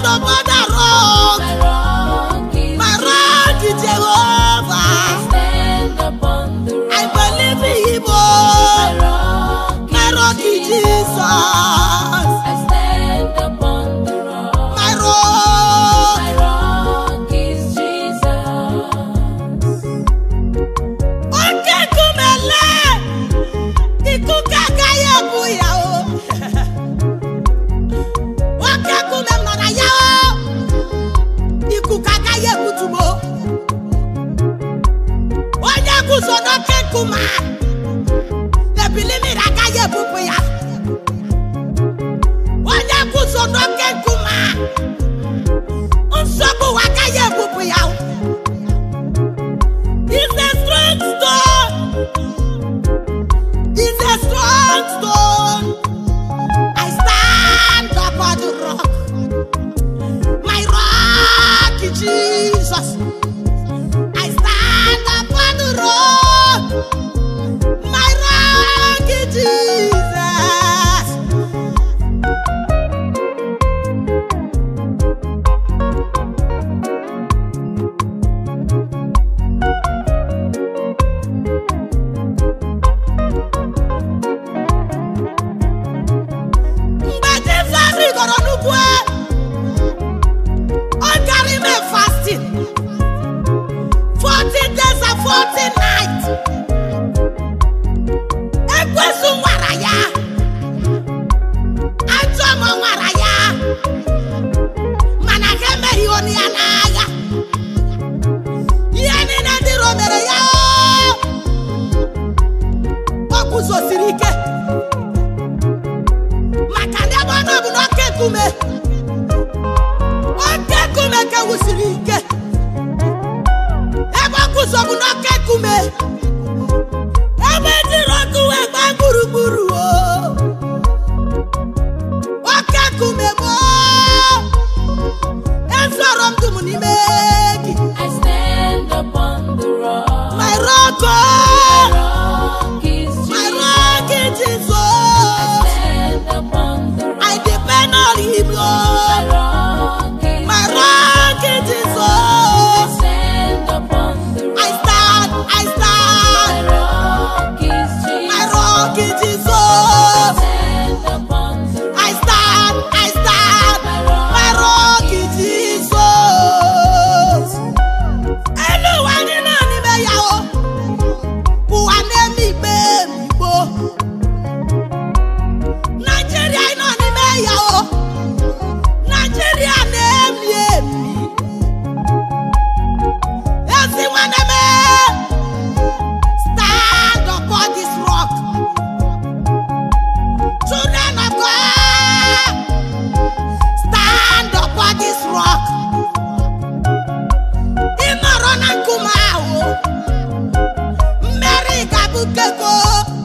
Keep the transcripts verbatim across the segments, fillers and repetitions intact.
stand upon the rock. My rock is Jehovah. I stand upon the rock. I believe in Him. My rock is Jesus. I stand upon the rock. My rock. My rock is Jesus. Okay, kumele. Ikuka kaya buya o. Okay, kumemna ya o. Ikuka kaya butumo. Onya kusono ke kuma. Ebili mi rakaye bubuya. Onya kusono ke kuma. Unsobu wakaye bubuya. It's a strong stone. It's a strong stone. I stand upon the rock. My rock is Jesus. I stand upon the rock. My rock is Jesus. Mbate fari goro nukwe. On carry me fasting. Forty days and forty nights. Ekwesu waraya. Antomo waraya. Manakeme hioni anaya. Yani nandiro mere ya. Okuzo sirike. Makande bono buno kekume. Okekume ke usirike. Ebo kuzo buno kekume. Ebe diroku egba gburugburu o. Okekume mo. Ensoro mdumu ni megi. I stand upon the rock. My rock, My oh. rock is My Jesus. rock is Jesus. I stand upon the rock. I depend on Him, My Lord. rock is My rock is I Jesus. stand upon the rock. I stand, I My stand. rock is Jesus. My rock is I Jesus. stand upon the rock. I stand, I stand. My rock is Jesus. Anyone in any way, who are named me, Nigeria in any way, Nigeria name me. Everyone stand upon this rock. Children of God, stand upon this rock. Imoron and Kumao, Mary Gabukeko,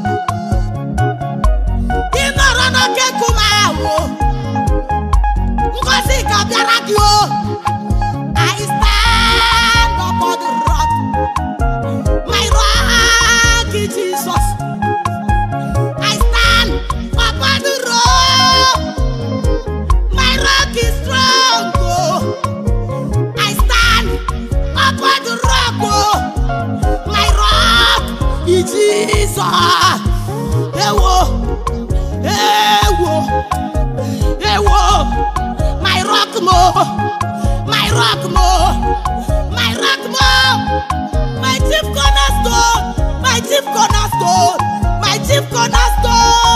Imoron and Kumao, Ngozi Kabiarakio. I stand upon the rock. My rock is Jesus. I stand upon the rock. My rock is strong. Oh. I stand upon the rock. Oh. My rock is Jesus. Ewo, ewo, ewo. My rock mo, my rock mo, my rock mo. My chief cornerstone, my chief cornerstone, my chief cornerstone.